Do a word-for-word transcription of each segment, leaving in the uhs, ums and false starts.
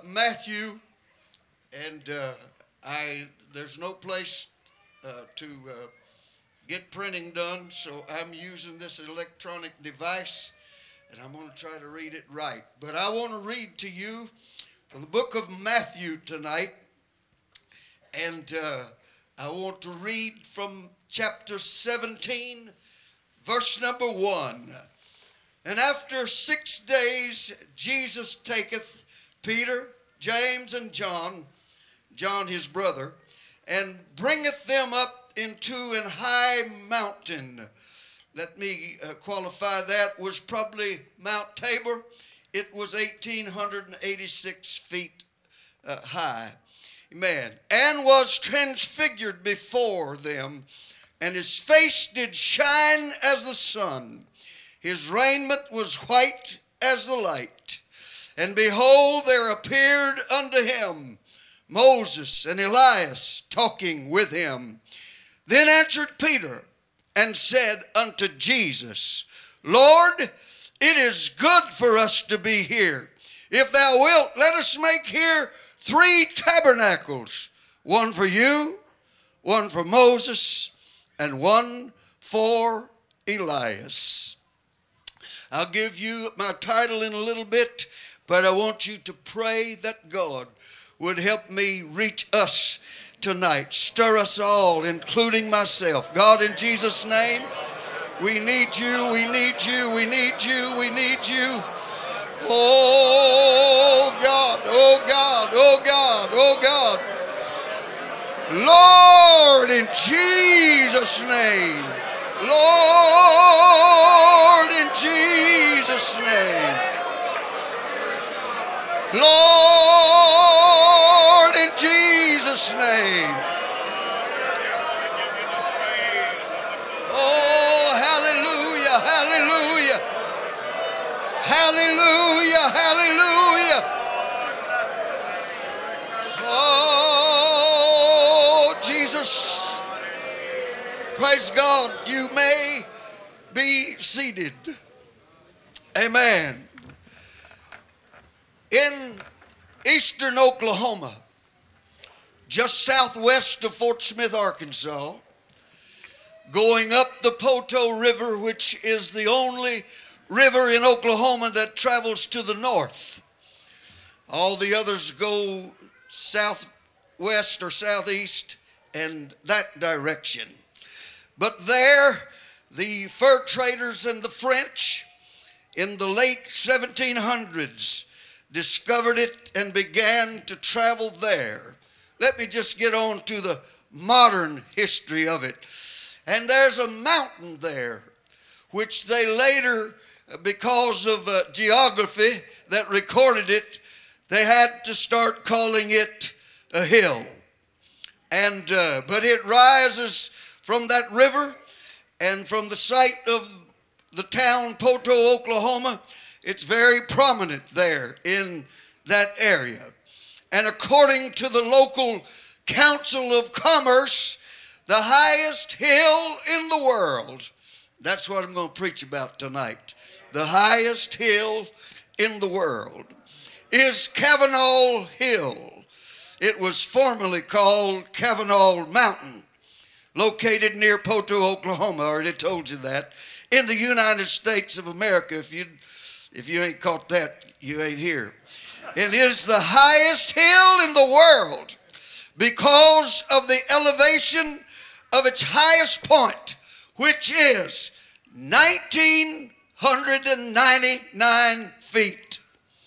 Matthew, and uh, I there's no place uh, to uh, get printing done, so I'm using this electronic device, and I'm going to try to read it right. But I want to read to you from the book of Matthew tonight, and uh, I want to read from chapter seventeen, verse number one. And after six days, Jesus taketh Peter, James, and John, John his brother, and bringeth them up into an high mountain. Let me uh, qualify that was probably Mount Tabor. It was eighteen eighty-six feet uh, high. Amen. And was transfigured before them, and his face did shine as the sun. His raiment was white as the light. And behold, there appeared unto him Moses and Elias talking with him. Then answered Peter and said unto Jesus, Lord, it is good for us to be here. If thou wilt, let us make here three tabernacles, one for you, one for Moses, and one for Elias. I'll give you my title in a little bit, but I want you to pray that God would help me reach us tonight. Stir us all, including myself. God, in Jesus' name, we need you, we need you, we need you, we need you. Oh God, oh God, oh God, oh God. Lord, in Jesus' name. Lord, in Jesus' name. Lord, in Jesus' name. Oh, hallelujah, hallelujah. Hallelujah, hallelujah. Oh, Jesus. Praise God. You may be seated. Amen. In eastern Oklahoma, just southwest of Fort Smith, Arkansas, going up the Poto River, which is the only river in Oklahoma that travels to the north. All the others go southwest or southeast and that direction. But there, the fur traders and the French in the late seventeen hundreds discovered it and began to travel there. Let me just get on to the modern history of it. And there's a mountain there, which they later, because of uh, geography that recorded it, they had to start calling it a hill. And uh, but it rises from that river, and from the site of the town Poto, Oklahoma, it's very prominent there in that area. And according to the local Council of Commerce, the highest hill in the world, that's what I'm going to preach about tonight, the highest hill in the world, is Kavanaugh Hill. It was formerly called Kavanaugh Mountain, located near Poto, Oklahoma. I already told you that. In the United States of America. If you if you ain't caught that, you ain't here. It is the highest hill in the world because of the elevation of its highest point, which is nineteen ninety-nine feet.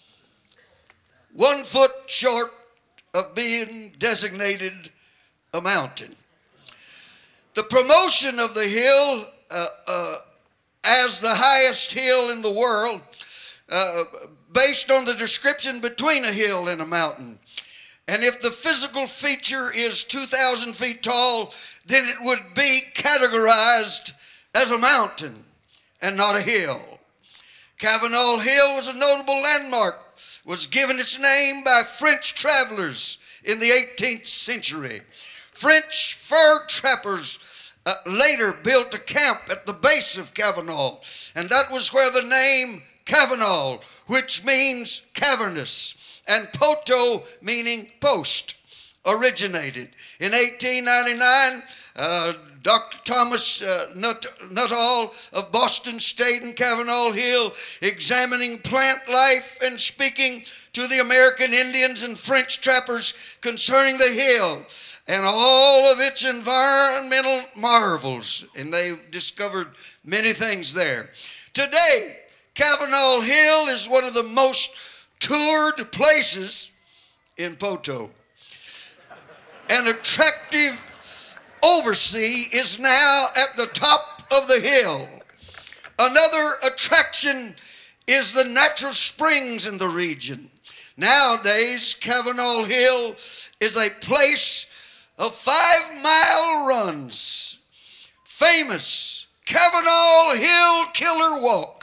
One foot short of being designated a mountain. The promotion of the hill uh, uh, as the highest hill in the world, uh, based on the description between a hill and a mountain. And if the physical feature is two thousand feet tall, then it would be categorized as a mountain and not a hill. Kavanaugh Hill was a notable landmark, was given its name by French travelers in the eighteenth century. French fur trappers uh, later built a camp at the base of Kavanaugh, and that was where the name Kavanaugh, which means cavernous, and poto meaning post originated. In eighteen ninety-nine, uh, Doctor Thomas uh, Nut- Nuttall of Boston State and Kavanaugh Hill, examining plant life and speaking to the American Indians and French trappers concerning the hill and all of its environmental marvels. And they discovered many things there. Today, Kavanaugh Hill is one of the most toured places in Poto. An attractive oversea is now at the top of the hill. Another attraction is the natural springs in the region. Nowadays, Kavanaugh Hill is a place of five-mile runs. Famous Kavanaugh Hill Killer Walk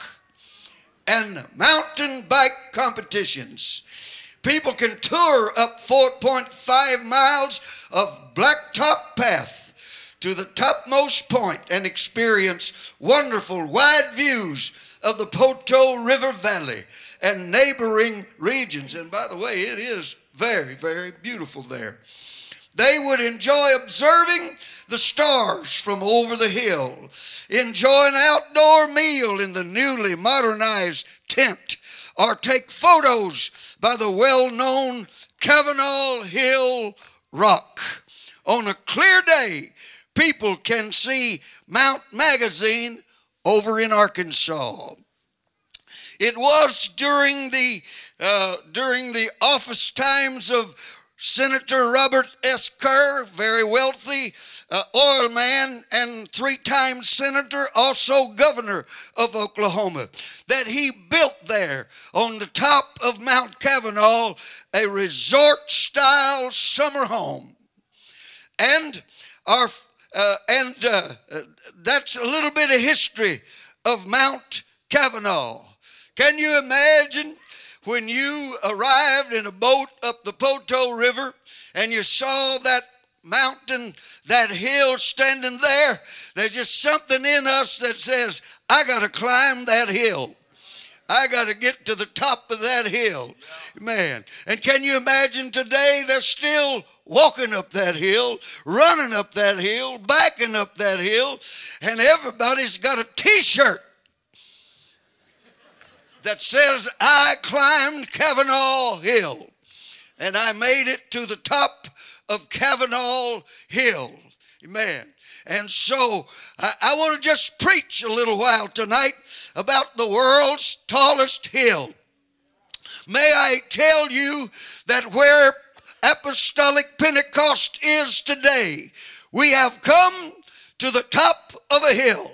and mountain bike competitions. People can tour up four point five miles of blacktop path to the topmost point and experience wonderful wide views of the Poto River Valley and neighboring regions. And by the way, it is very, very beautiful there. They would enjoy observing the stars from over the hill, enjoy an outdoor meal in the newly modernized tent, or take photos by the well-known Kavanaugh Hill Rock. On a clear day, people can see Mount Magazine over in Arkansas. It was during the uh, during the office times of Senator Robert S. Kerr, very wealthy uh, oil man and three-time senator, also governor of Oklahoma, that he built there on the top of Mount Kavanaugh a resort-style summer home. And our uh, and uh, that's a little bit of history of Mount Kavanaugh. Can you imagine when you arrived in a boat up the Poto River and you saw that mountain, that hill standing there? There's just something in us that says, I got to climb that hill. I got to get to the top of that hill. Man. And can you imagine today they're still walking up that hill, running up that hill, backing up that hill, and everybody's got a t-shirt that says, I climbed Kavanaugh Hill, and I made it to the top of Kavanaugh Hill. Amen. And so I, I want to just preach a little while tonight about the world's tallest hill. May I tell you that where Apostolic Pentecost is today, we have come to the top of a hill.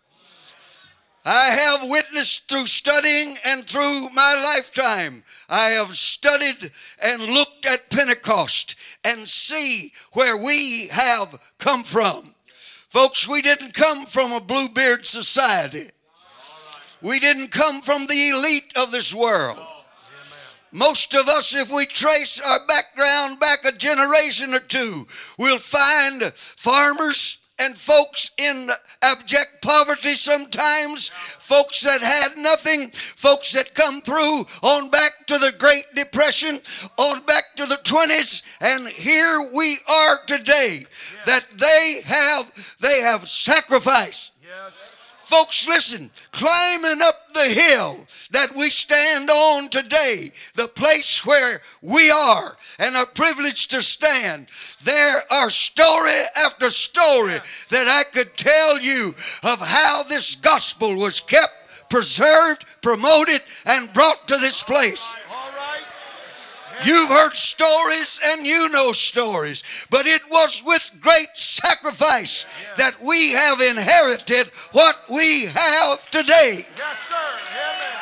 I have witnessed through studying and through my lifetime. I have studied and looked at Pentecost and see where we have come from. Folks, we didn't come from a Bluebeard society. We didn't come from the elite of this world. Most of us, if we trace our background back a generation or two, we'll find farmers and folks in abject poverty sometimes, folks that had nothing, folks that come through on back to the Great Depression, on back to the twenties, and here we are today, yes. that they have, they have sacrificed. Yes. Folks, listen, climbing up the hill that we stand on today, the place where we are and are privileged to stand, there are story after story that I could tell you of how this gospel was kept, preserved, promoted, and brought to this place. You've heard stories and you know stories, but it was with great sacrifice that we have inherited what we have today. Yes, sir. Amen.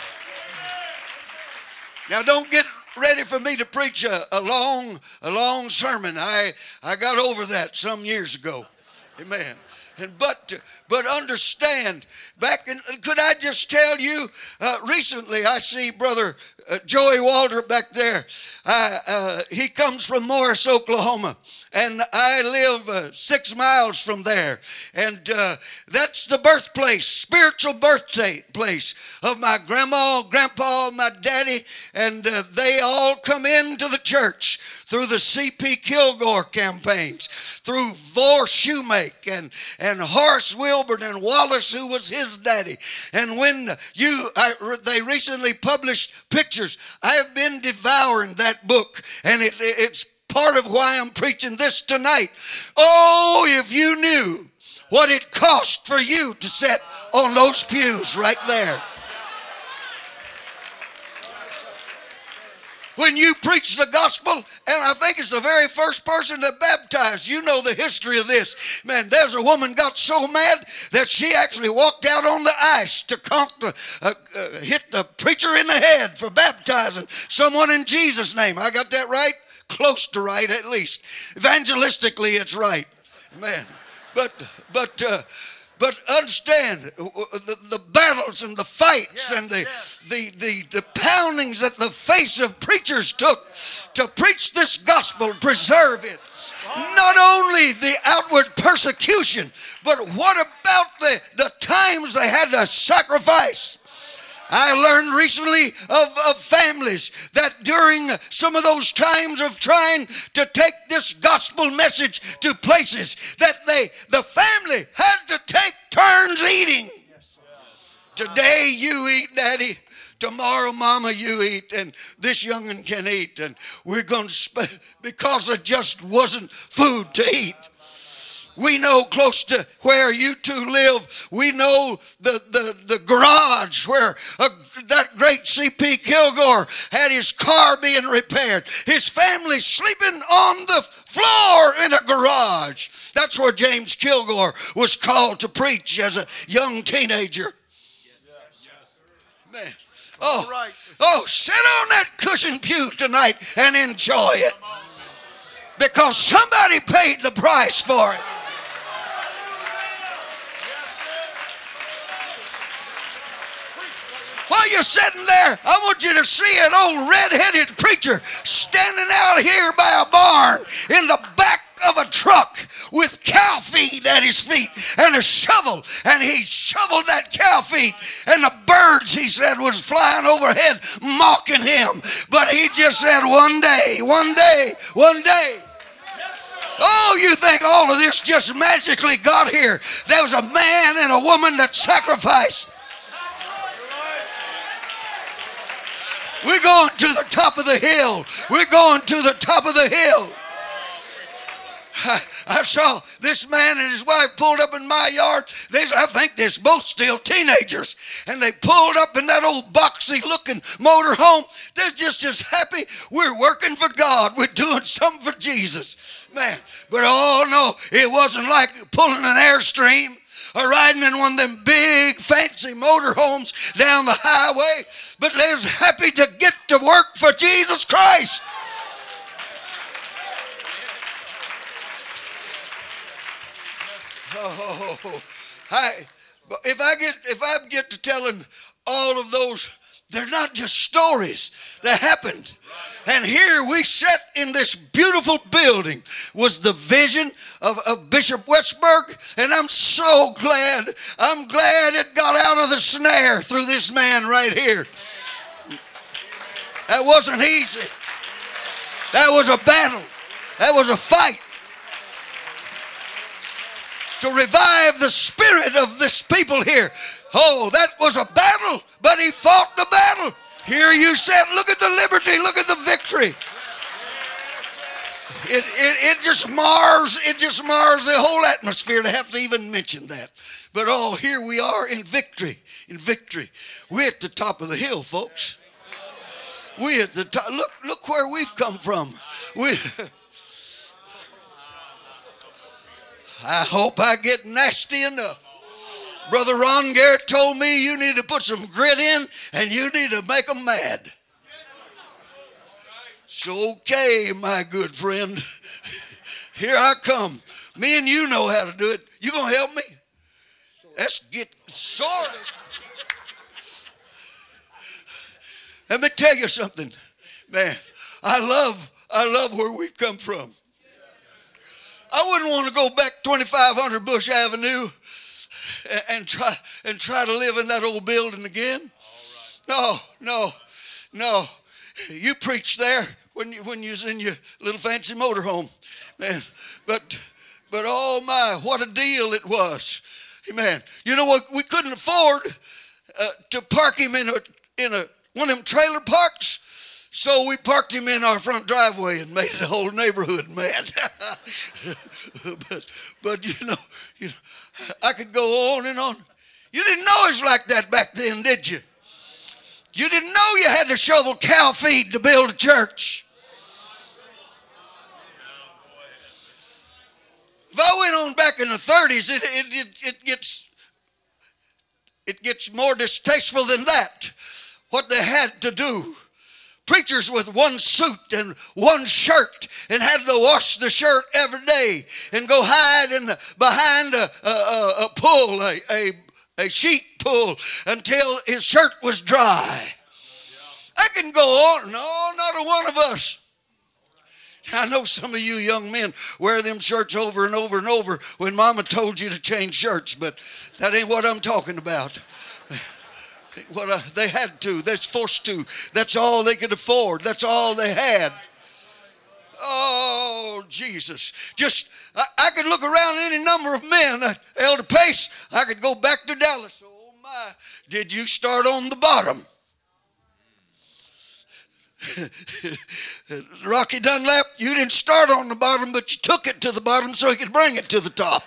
Now, don't get ready for me to preach a, a long, a long sermon. I I got over that some years ago. Amen. And but but understand, back in, could I just tell you, uh, recently I see Brother uh, Joey Walter back there. Uh, uh, he comes from Morris, Oklahoma. and I live uh, six miles from there. And uh, that's the birthplace, spiritual birthplace of my grandma, grandpa, my daddy, and uh, they all come into the church through the C P Kilgore campaigns, through Vor Shoemake and, and Horace Wilburn and Wallace, who was his daddy. And when you, I, they recently published pictures, I have been devouring that book, and it, it's part of why I'm preaching this tonight. Oh, if you knew what it cost for you to sit on those pews right there. When you preach the gospel, and I think it's the very first person that baptized. You know the history of this. Man, there's a woman got so mad that she actually walked out on the ice to conk the, uh, uh, hit the preacher in the head for baptizing someone in Jesus' name. I got that right? Close to right, at least. Evangelistically, it's right. Man, but, but, uh, But understand the, the battles and the fights yeah, and the, yeah. the, the, the poundings that the face of preachers took to preach this gospel, preserve it. Not only the outward persecution, but what about the, the times they had to sacrifice? I learned recently of, of families that during some of those times of trying to take this gospel message to places that they, the family had to take turns eating. Today you eat, Daddy. Tomorrow, Mama, you eat, and this young'un can eat, and we're going to sp- because there just wasn't food to eat. We know close to where you two live, we know the, the, the garage where uh, that great C P Kilgore had his car being repaired. His family sleeping on the floor in a garage. That's where James Kilgore was called to preach as a young teenager. Man, oh, oh, sit on that cushion pew tonight and enjoy it. Because somebody paid the price for it. While you're sitting there, I want you to see an old red-headed preacher standing out here by a barn in the back of a truck with cow feed at his feet and a shovel. And he shoveled that cow feed, and the birds, he said, was flying overhead mocking him. But he just said, one day, one day, one day. Oh, you think all of this just magically got here? There was a man and a woman that sacrificed. We're going to the top of the hill. We're going to the top of the hill. I, I saw this man and his wife pulled up in my yard. They, I think they're both still teenagers. And they pulled up in that old boxy looking motor home. They're just as happy. We're working for God. We're doing something for Jesus. Man, but oh no, it wasn't like pulling an Airstream or riding in one of them big fancy motor homes down the highway. But they was happy to get to work for Jesus Christ. Oh, I, if I get if I get to telling all of those, they're not just stories that happened. And here we sat in this beautiful building was the vision of, of Bishop Westberg. And I'm so glad, I'm glad it got out of the snare through this man right here. That wasn't easy. That was a battle. That was a fight. To revive the spirit of this people here. Oh, that was a battle, but he fought the battle. Here you said, look at the liberty, look at the victory. It, it, it just mars, it just mars the whole atmosphere to have to even mention that. But oh, here we are in victory, in victory. We're at the top of the hill, folks. We're at the top. Look, look where we've come from. We. I hope I get nasty enough. Brother Ron Garrett told me you need to put some grit in and you need to make them mad. So okay, my good friend. Here I come. Me and you know how to do it. You gonna help me? Let's get started. Let me tell you something. Man, I love, I love where we've come from. I wouldn't want to go back twenty-five hundred Bush Avenue and, and try and try to live in that old building again. No, no, no. You preached there when you when you was in your little fancy motorhome, man. But but oh my, what a deal it was, man. You know what? We couldn't afford uh, to park him in a in a one of them trailer parks, so we parked him in our front driveway and made the whole neighborhood mad. but but you know, you know, I could go on and on. You didn't know it was like that back then, did you? You didn't know you had to shovel cow feed to build a church. If I went on back in the thirties, it, it, it, it gets it gets more distasteful than that. What they had to do. Preachers with one suit and one shirt and had to wash the shirt every day and go hide in the, behind a, a, a, a pull, a, a a sheet pull until his shirt was dry. I can go on. No, not a one of us. I know some of you young men wear them shirts over and over and over when mama told you to change shirts, but that ain't what I'm talking about. What I, they had to. They're forced to. That's all they could afford. That's all they had. Oh, Jesus. Just, I, I could look around any number of men. Uh, Elder Pace, I could go back to Dallas. Oh, my. Did you start on the bottom? Rocky Dunlap, you didn't start on the bottom, but you took it to the bottom so you could bring it to the top.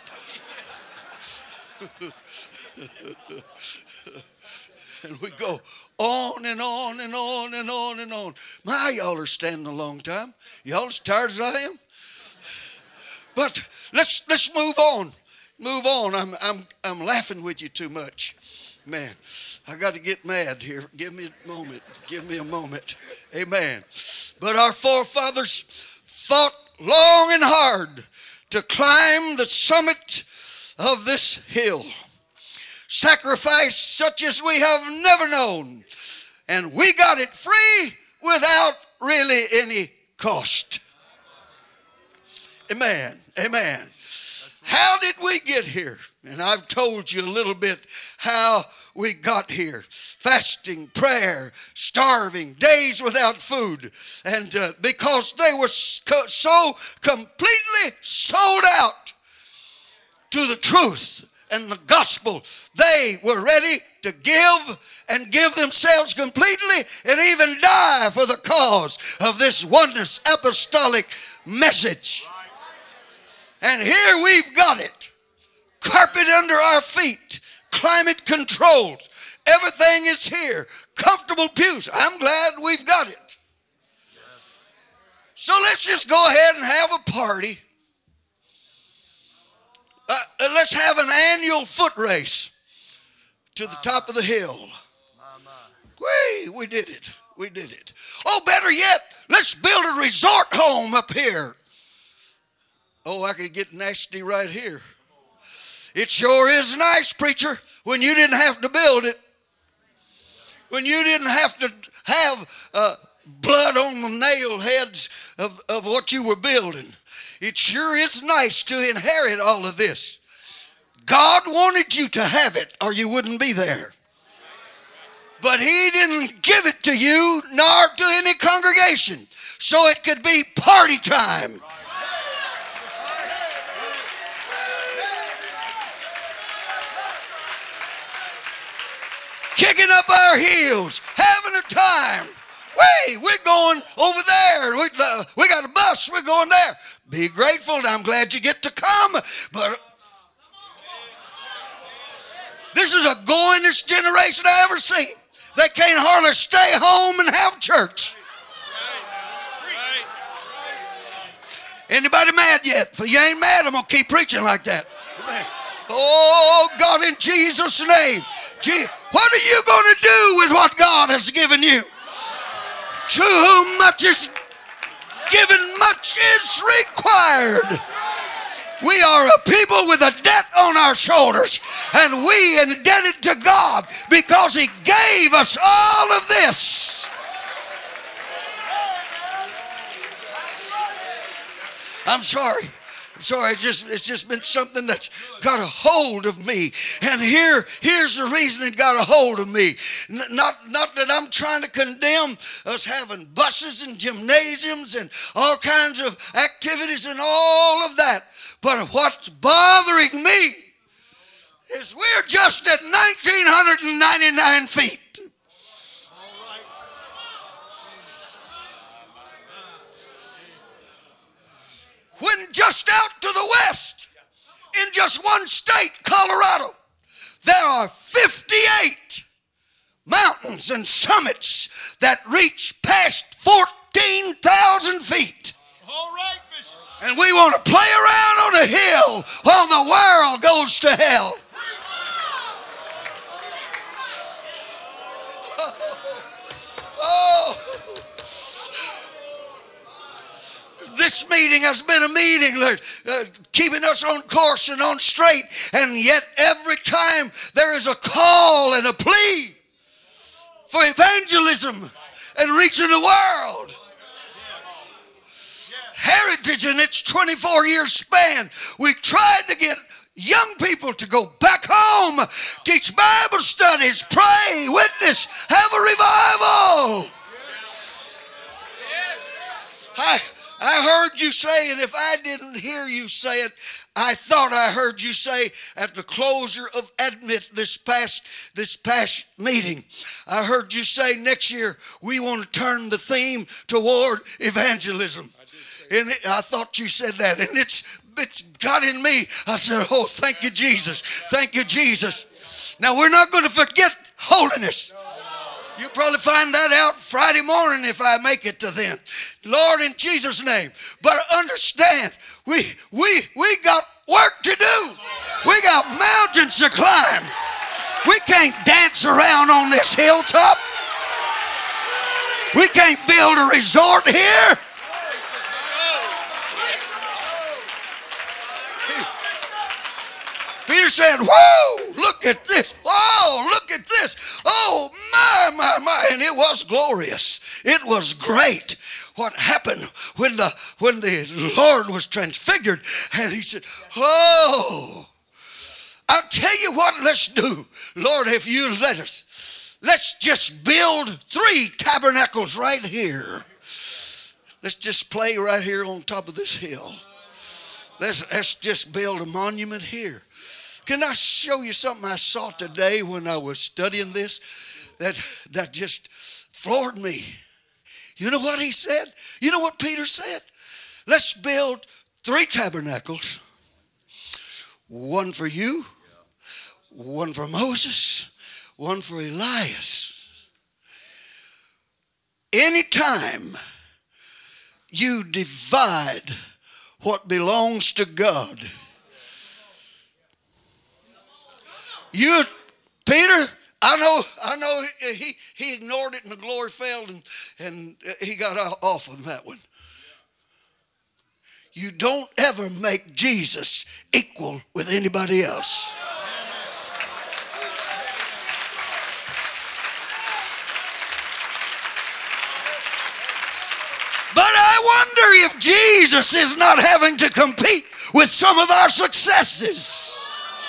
And we go on and on and on and on and on. My, y'all are standing a long time. Y'all as tired as I am. But let's let's move on. Move on. I'm I'm I'm laughing with you too much. Man, I got to get mad here. Give me a moment. Give me a moment. Amen. But our forefathers fought long and hard to climb the summit of this hill. Sacrifice such as we have never known. And we got it free without really any cost. Amen. Amen. How did we get here? And I've told you a little bit how we got here. Fasting, prayer, starving, days without food. And uh, because they were so completely sold out to the truth and the gospel, they were ready to give and give themselves completely and even die for the cause of this oneness apostolic message. And here we've got it. Carpet under our feet. Climate controlled. Everything is here. Comfortable pews. I'm glad we've got it. So let's just go ahead and have a party. Uh, let's have an annual foot race to the top of the hill. We, we did it. We did it. Oh, better yet, let's build a resort home up here. Oh, I could get nasty right here. It sure is nice, preacher, when you didn't have to build it. When you didn't have to have uh, blood on the nail heads of, of what you were building. It sure is nice to inherit all of this. God wanted you to have it or you wouldn't be there. But he didn't give it to you nor to any congregation so it could be party time. Kicking up our heels, having a time. Wait, we're going over there. We, uh, we got a bus. We're going there. Be grateful. I'm glad you get to come. But this is the goingest generation I ever seen. They can't hardly stay home and have church. Anybody mad yet? If you ain't mad, I'm going to keep preaching like that. Oh, God, in Jesus' name. Gee, what are you going to do with what God has given you? To whom much is given, much is required. We are a people with a debt on our shoulders, and we indebted to God because he gave us all of this. I'm sorry. I'm sorry, it's just it's just been something that's got a hold of me. And here, here's the reason it got a hold of me. Not, not that I'm trying to condemn us having buses and gymnasiums and all kinds of activities and all of that. But what's bothering me is we're just at one thousand nine hundred ninety-nine feet. When just out to the west, in just one state, Colorado, there are fifty-eight mountains and summits that reach past fourteen thousand feet. All right, Bishop. And we want to play around on a hill while the world goes to hell. Oh. This meeting has been a meeting uh, keeping us on course and on straight, and yet every time there is a call and a plea for evangelism and reaching the world. Heritage in its twenty-four year span, we tried to get young people to go back home, teach Bible studies, pray, witness, have a revival. I I heard you say, and if I didn't hear you say it, I thought I heard you say at the closure of Admit this past this past meeting, I heard you say next year we want to turn the theme toward evangelism. I and it, I thought you said that, and it's, it's got in me. I said, oh, thank you, Jesus. Thank you, Jesus. Now, we're not going to forget holiness. You'll probably find that out Friday morning if I make it to then. Lord, in Jesus' name. But understand, we we we got work to do. We got mountains to climb. We can't dance around on this hilltop. We can't build a resort here. Peter said, whoa, look at this. Oh, look at this. Oh, my, my, my. And it was glorious. It was great what happened when the, when the Lord was transfigured. And he said, oh, I'll tell you what, let's do. Lord, if you let us, let's just build three tabernacles right here. Let's just play right here on top of this hill. Let's, let's just build a monument here. Can I show you something I saw today when I was studying this that, that just floored me? You know what he said? You know what Peter said? Let's build three tabernacles. One for you, one for Moses, one for Elias. Anytime you divide what belongs to God, You, Peter, I know, I know he, he ignored it and the glory failed and, and he got off on that one. You don't ever make Jesus equal with anybody else. But I wonder if Jesus is not having to compete with some of our successes.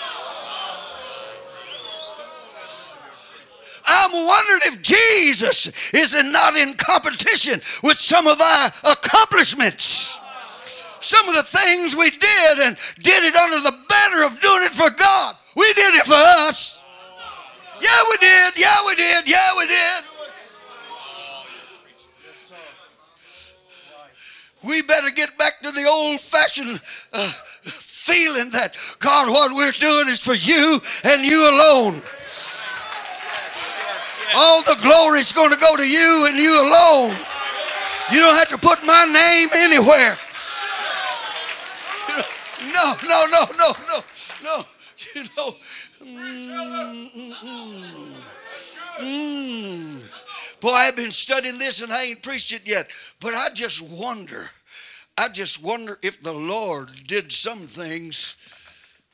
I'm wondering if Jesus is not in competition with some of our accomplishments. Some of the things we did and did it under the banner of doing it for God. We did it for us. Yeah, we did. Yeah, we did. Yeah, we did. We better get back to the old-fashioned uh, feeling that, God, what we're doing is for you and you alone. All the glory is going to go to you and you alone. You don't have to put my name anywhere. No, no, no, no, no, no. You know, mm, mm, mm. Boy, I've been studying this and I ain't preached it yet. But I just wonder, I just wonder if the Lord did some things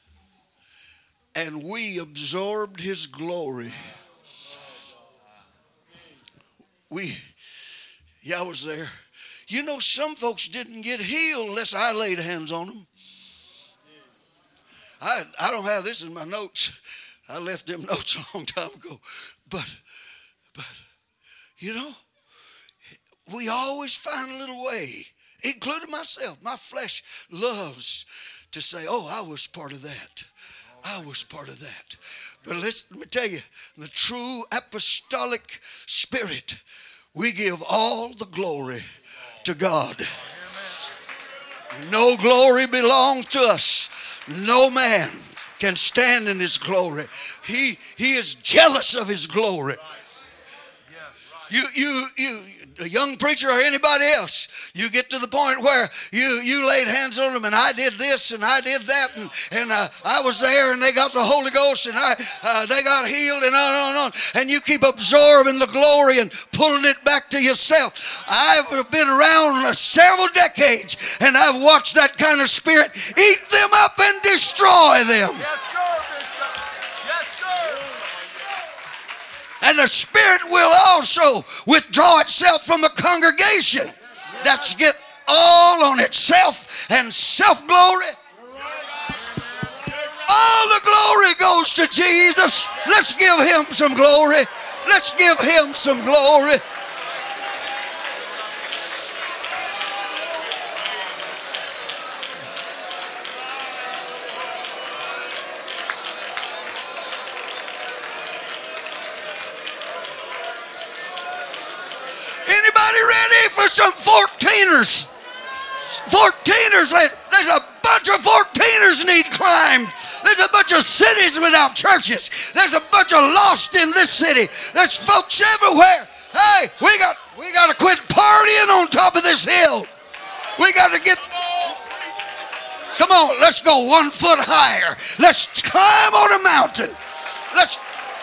and we absorbed his glory. We, yeah, I was there. You know, some folks didn't get healed unless I laid hands on them. I, I don't have this in my notes. I left them notes a long time ago. But, but, you know, we always find a little way, including myself. My flesh loves to say, oh, I was part of that. I was part of that. But listen, let me tell you, the true apostolic spirit, we give all the glory to God. No glory belongs to us. No man can stand in his glory. He, he is jealous of his glory. You, you, you, a young preacher or anybody else, you get to the point where you, you laid hands on them and I did this and I did that and, and uh, I was there and they got the Holy Ghost and I uh, they got healed and on and on, on and you keep absorbing the glory and pulling it back to yourself. I've been around several decades and I've watched that kind of spirit eat them up and destroy them. Yes, sir, Bishop. Yes, sir. And the Spirit will also withdraw itself from a congregation that's get all on itself and self-glory. All the glory goes to Jesus. Let's give him some glory. Let's give him some glory. Anybody ready for some fourteeners? Fourteeners. There's a bunch of fourteeners need climbed. There's a bunch of cities without churches. There's a bunch of lost in this city. There's folks everywhere. Hey, we got we got to quit partying on top of this hill. We got to get. Come on, let's go one foot higher. Let's climb on a mountain. Let's.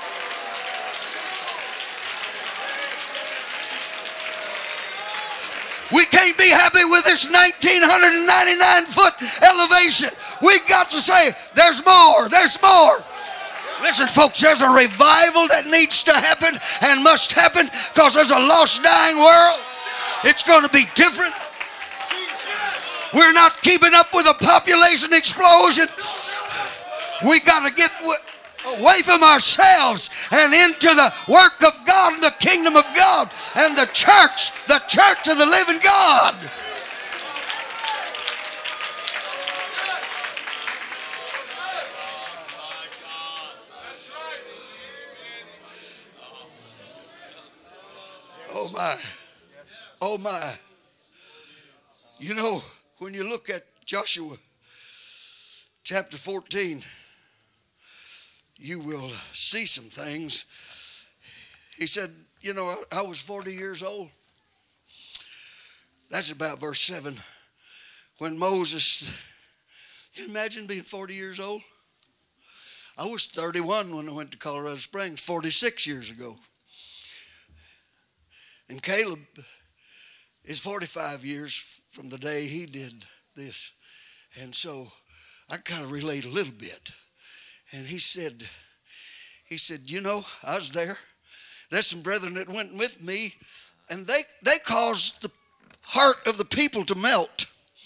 We can't be happy with this nineteen ninety-nine foot elevation. We got to say, there's more, there's more. Listen, folks, there's a revival that needs to happen and must happen because there's a lost, dying world. It's going to be different. We're not keeping up with a population explosion. We got to get away from ourselves and into the work of God and the kingdom of God and the church, the church of the living God. Oh my, oh my. You know, when you look at Joshua chapter fourteen, you will see some things. He said, you know, I, I was forty years old. That's about verse seven. When Moses, can you imagine being forty years old? I was thirty-one when I went to Colorado Springs, forty-six years ago. And Caleb is forty-five years from the day he did this. And so I kind of relate a little bit. And he said, he said, you know, I was there. There's some brethren that went with me, and they, they caused the heart of the people to melt.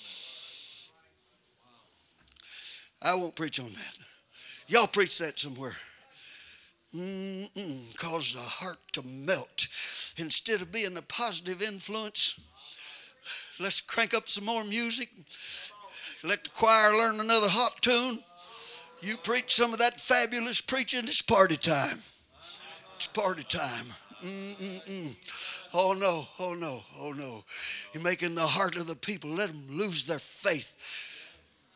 I won't preach on that. Y'all preach that somewhere. Mm-mm, caused the heart to melt. Instead of being a positive influence, let's crank up some more music. Let the choir learn another hot tune. You preach some of that fabulous preaching. It's party time. It's party time. Mm-mm-mm. Oh no, oh no, oh no. You're making the heart of the people, let them lose their faith.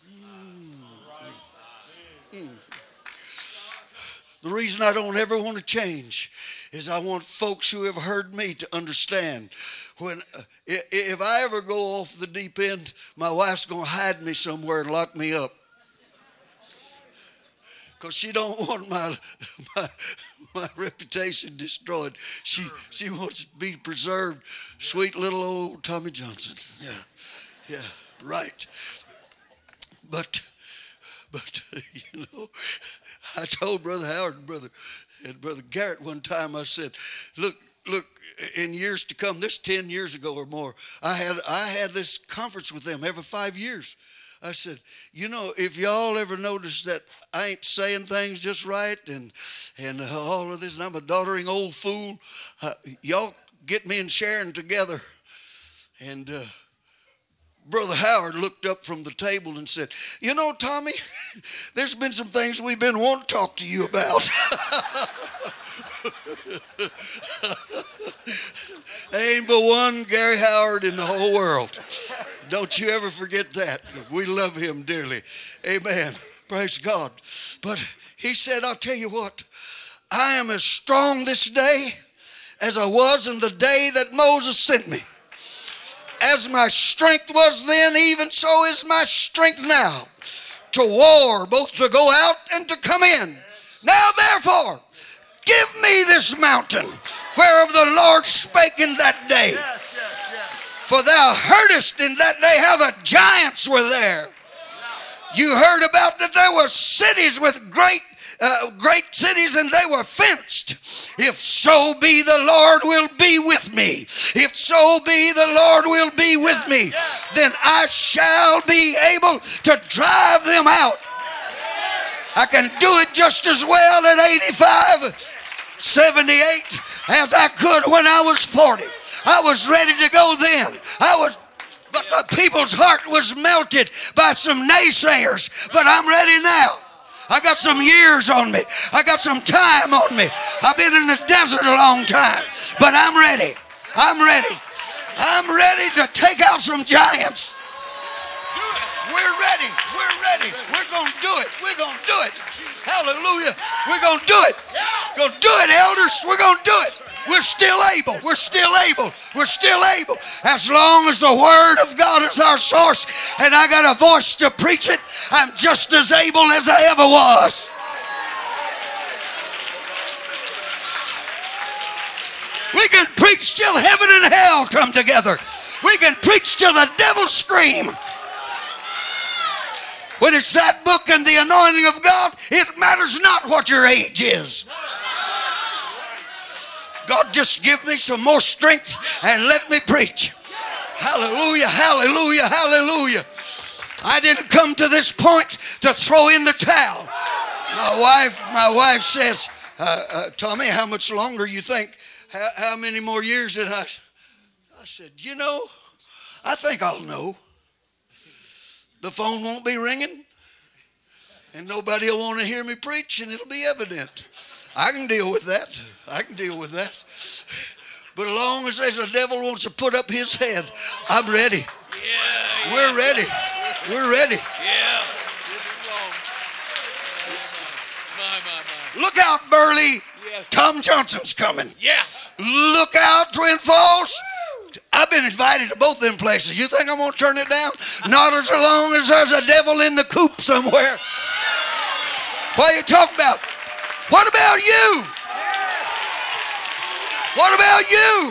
Mm-mm. The reason I don't ever want to change is I want folks who have heard me to understand when uh, if I ever go off the deep end, my wife's going to hide me somewhere and lock me up. Because she don't want my, my my reputation destroyed. She she wants to be preserved. Sweet little old Tommy Johnson. Yeah, yeah, right. But but you know, I told Brother Howard and Brother and Brother Garrett one time. I said, look, look. in years to come, this ten years ago or more, I had I had this conference with them every five years. I said, you know, if y'all ever notice that I ain't saying things just right and and all of this, and I'm a doddering old fool, uh, y'all get me and Sharon together. And uh, Brother Howard looked up from the table and said, you know, Tommy, there's been some things we've been wanting to talk to you about. There ain't but one Gary Howard in the whole world. Don't you ever forget that. We love him dearly. Amen. Praise God. But he said, I'll tell you what, I am as strong this day as I was in the day that Moses sent me. As my strength was then, even so is my strength now, to war, both to go out and to come in. Now therefore, give me this mountain, whereof the Lord spake in that day. Yes, yes, yes. For thou heardest in that day how the giants were there. You heard about that there were cities with great, uh, great cities, and they were fenced. If so be the Lord will be with me, if so be the Lord will be with me, then I shall be able to drive them out. I can do it just as well at eighty-five, seventy-eight as I could when I was forty. I was ready to go then. I was, but the people's heart was melted by some naysayers. But I'm ready now. I got some years on me. I got some time on me. I've been in the desert a long time. But I'm ready. I'm ready. I'm ready to take out some giants. We're ready. We're ready. We're going to do it. We're going to do it. Hallelujah. We're going to do it. Going to do it, elders. We're going to do it. We're still able. We're still able. We're still able. As long as the Word of God is our source and I got a voice to preach it, I'm just as able as I ever was. We can preach till heaven and hell come together. We can preach till the devil scream. When it's that book and the anointing of God, it matters not what your age is. God, just give me some more strength and let me preach. Hallelujah, hallelujah, hallelujah. I didn't come to this point to throw in the towel. My wife, my wife says, uh, uh, Tommy, how much longer you think? How, how many more years? And I, I said, you know, I think I'll know. The phone won't be ringing, and nobody will want to hear me preach, and it'll be evident. I can deal with that. I can deal with that. But as long as there's a devil wants to put up his head, I'm ready. Yeah, We're yeah. ready. We're ready. Yeah. My, my, my. Look out, Burley. Yes. Tom Johnson's coming. Yeah. Look out, Twin Falls. I've been invited to both them places. You think I'm going to turn it down? Not as long as there's a devil in the coop somewhere. What are you talking about? What about you? What about you?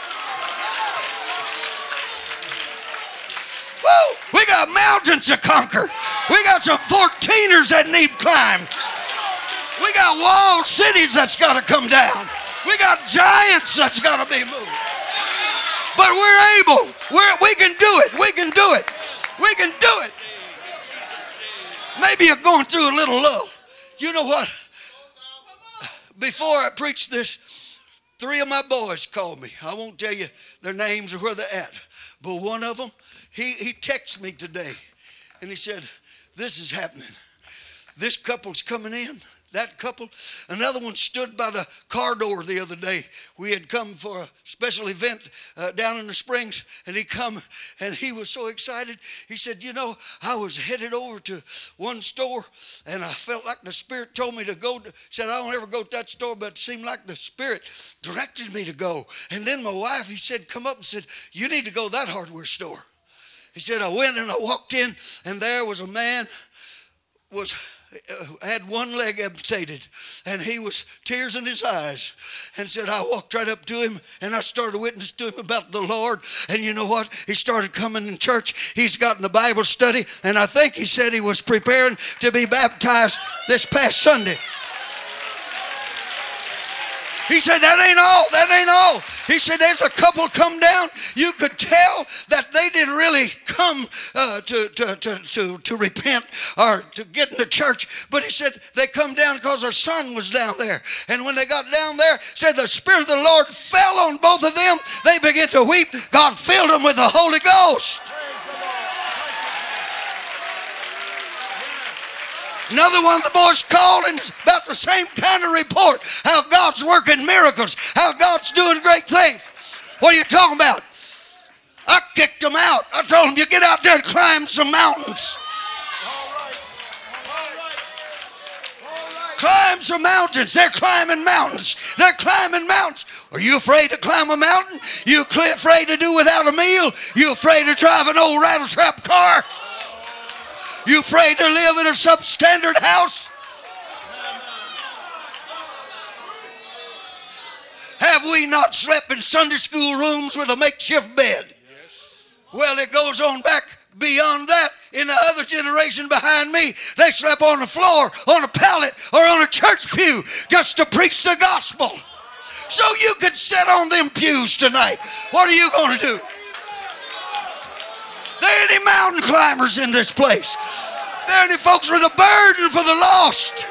Woo! We got mountains to conquer. We got some fourteeners that need climbed. We got walled cities that's got to come down. We got giants that's got to be moved. But we're able. We're, we can do it. We can do it. We can do it. Maybe you're going through a little low. You know what? Before I preach this, three of my boys called me. I won't tell you their names or where they're at. But one of them, he, he texted me today. And he said, this is happening. This couple's coming in. That couple. Another one stood by the car door the other day. We had come for a special event uh, down in the Springs, and he come and he was so excited. He said, you know, I was headed over to one store, and I felt like the Spirit told me to go. To, said, I don't ever go to that store, but it seemed like the Spirit directed me to go. And then my wife, he said, come up and said, you need to go to that hardware store. He said, I went and I walked in, and there was a man was... had one leg amputated, and he was tears in his eyes, and said, I walked right up to him and I started witnessing to him about the Lord. And you know what? He started coming in church. He's gotten a Bible study, and I think he said he was preparing to be baptized this past Sunday. He said, that ain't all. That ain't all. He said, there's a couple come down. You could tell that they didn't really come uh, to, to, to, to, to repent or to get in the church. But he said, they come down because their son was down there. And when they got down there, said the Spirit of the Lord fell on both of them. They began to weep. God filled them with the Holy Ghost. Another one of the boys called and it's about the same kind of report. How God's working miracles. How God's doing great things. What are you talking about? I kicked them out. I told them, you get out there and climb some mountains. Climb some mountains. They're climbing mountains. They're climbing mountains. Are you afraid to climb a mountain? You afraid to do without a meal? You afraid to drive an old rattle-trap car? You afraid to live in a substandard house? Have we not slept in Sunday school rooms with a makeshift bed? Well, it goes on back beyond that. In the other generation behind me, they slept on the floor, on a pallet, or on a church pew just to preach the gospel. So you could sit on them pews tonight. What are you going to do? There are any mountain climbers in this place. There are any folks with a burden for the lost.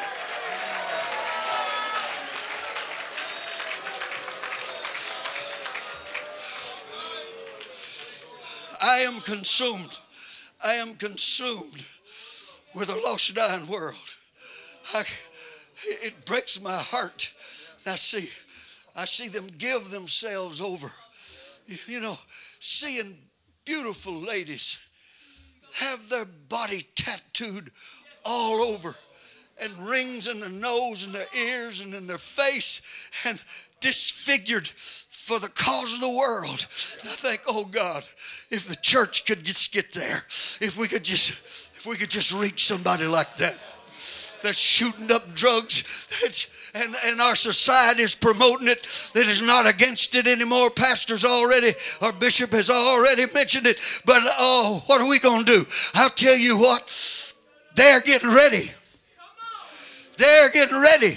I am consumed. I am consumed with a lost, dying world. I, it breaks my heart. I see, I see them give themselves over. You know, seeing beautiful ladies have their body tattooed all over and rings in their nose and their ears and in their face and disfigured for the cause of the world. And I think, oh God, if the church could just get there, if we could just, if we could just reach somebody like that. That's shooting up drugs, that's, and, and our society is promoting it, that is not against it anymore. Pastor's already, our bishop has already mentioned it. But oh, what are we going to do? I'll tell you what, they're getting ready. They're getting ready.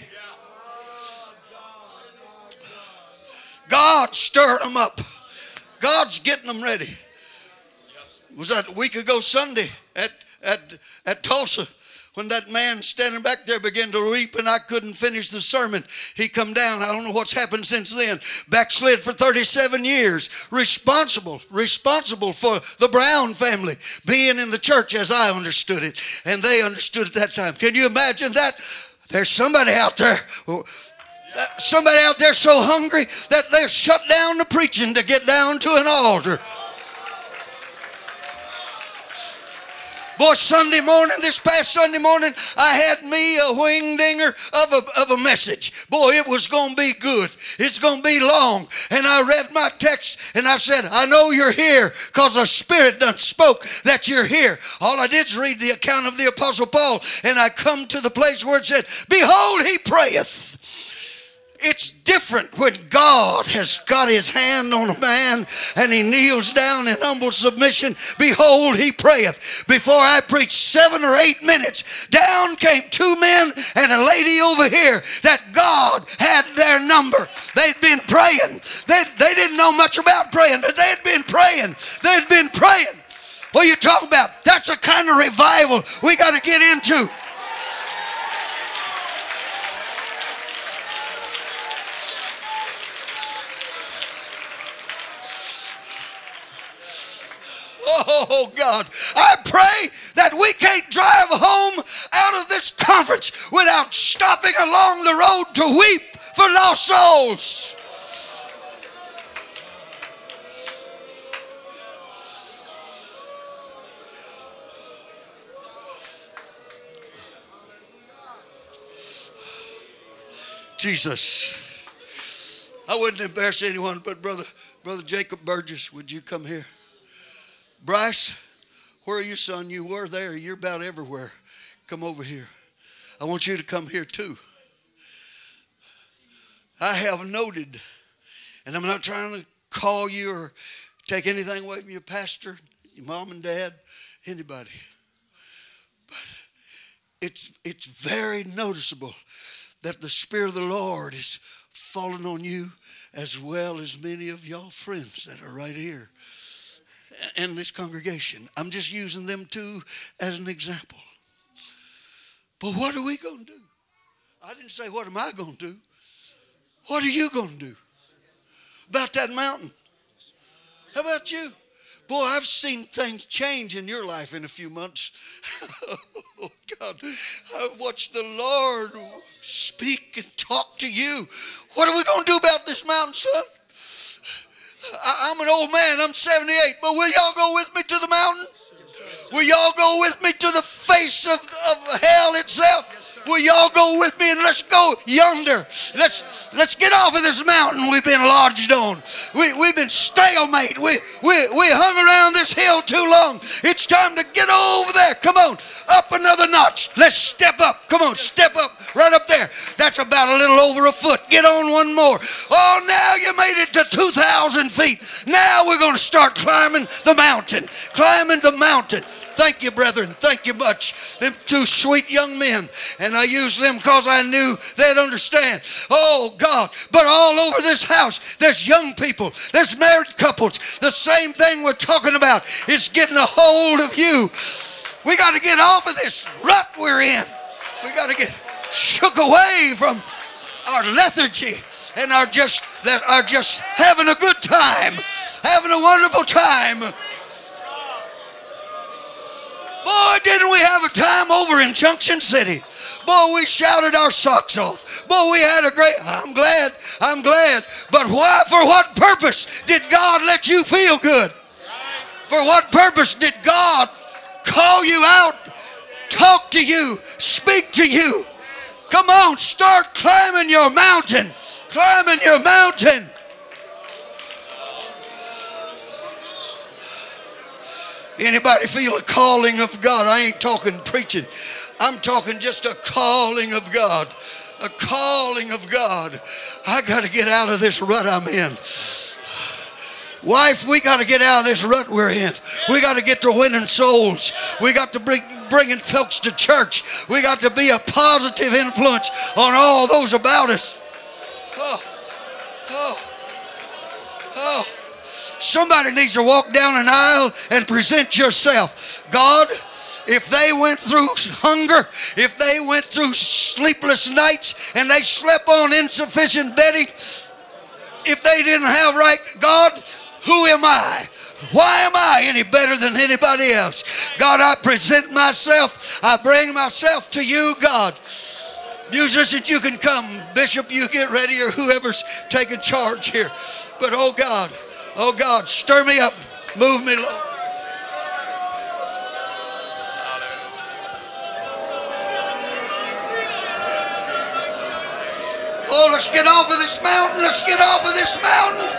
God stirred them up. God's getting them ready. Was that a week ago Sunday at, at, at Tulsa? When that man standing back there began to weep and I couldn't finish the sermon, he come down. I don't know what's happened since then. Backslid for thirty-seven years. Responsible, responsible for the Brown family being in the church as I understood it. And they understood at that time. Can you imagine that? There's somebody out there, somebody out there so hungry that they'll shut down the preaching to get down to an altar. Boy, Sunday morning, this past Sunday morning, I had me a wing-dinger of a, of a message. Boy, it was going to be good. It's going to be long. And I read my text and I said, I know you're here because the Spirit done spoke that you're here. All I did is read the account of the Apostle Paul and I come to the place where it said, behold, he prayeth. It's different when God has got his hand on a man and he kneels down in humble submission. Behold, he prayeth. Before I preached seven or eight minutes, down came two men and a lady over here that God had their number. They'd been praying. They, they didn't know much about praying, but they'd been praying. They'd been praying. What are you talking about? That's the kind of revival we got to get into. Oh, God, I pray that we can't drive home out of this conference without stopping along the road to weep for lost souls. Jesus, I wouldn't embarrass anyone, but brother, brother Jacob Burgess, would you come here? Bryce, where are you, son? You were there. You're about everywhere. Come over here. I want you to come here too. I have noted, and I'm not trying to call you or take anything away from your pastor, your mom and dad, anybody. But it's, it's very noticeable that the Spirit of the Lord is fallen on you as well as many of y'all friends that are right here in this congregation. I'm just using them two as an example. But what are we going to do? I didn't say, what am I going to do? What are you going to do about that mountain? How about you? Boy, I've seen things change in your life in a few months. Oh, God, I've watched the Lord speak and talk to you. What are we going to do about this mountain, son? I, I'm an old man. I'm seventy-eight. But will y'all go with me to the mountain? Will y'all go with me to the face of, of hell itself? Will y'all go with me and let's go yonder. Let's let's get off of this mountain we've been lodged on. We, we've been stalemate. We, we, we hung around this hill too long. It's time to get over there. Come on, up another notch. Let's step up. Come on, step up right up there. That's about a little over a foot. Get on one more. Oh, now you made it to two thousand feet. Now we're going to start climbing the mountain. Climbing the mountain. Thank you, brethren. Thank you much. Them two sweet young men. And I used them because I knew they'd understand. Oh, God. But all over this house, there's young people. There's married couples. The same thing we're talking about is getting a hold of you. We got to get off of this rut we're in. We got to get shook away from our lethargy and our just, our just having a good time. Having a wonderful time. Boy, didn't we have a time over in Junction City. Boy, we shouted our socks off. Boy, we had a great, I'm glad, I'm glad. But why, for what purpose did God let you feel good? For what purpose did God call you out, talk to you, speak to you? Come on, start climbing your mountain. Climbing your mountain. Anybody feel a calling of God? I ain't talking preaching. I'm talking just a calling of God. A calling of God. I got to get out of this rut I'm in. Wife, we got to get out of this rut we're in. We got to get to winning souls. We got to bring bringing folks to church. We got to be a positive influence on all those about us. Oh, oh, oh. Somebody needs to walk down an aisle and present yourself. God, if they went through hunger, if they went through sleepless nights and they slept on insufficient bedding, if they didn't have right, God, who am I? Why am I any better than anybody else? God, I present myself. I bring myself to you, God. Musicians, you can come. Bishop, you get ready, or whoever's taking charge here. But oh God, oh God, stir me up. Move me, Lord. Oh, let's get off of this mountain. Let's get off of this mountain.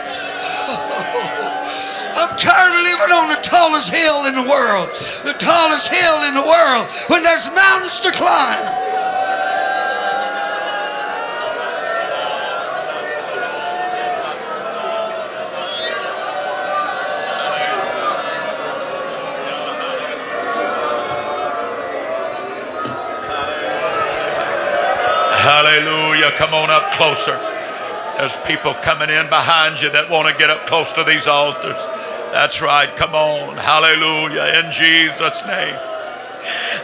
Oh, I'm tired of living on the tallest hill in the world. The tallest hill in the world when there's mountains to climb. Hallelujah. Come on up closer. There's people coming in behind you that want to get up close to these altars. That's right. Come on. Hallelujah. In Jesus' name.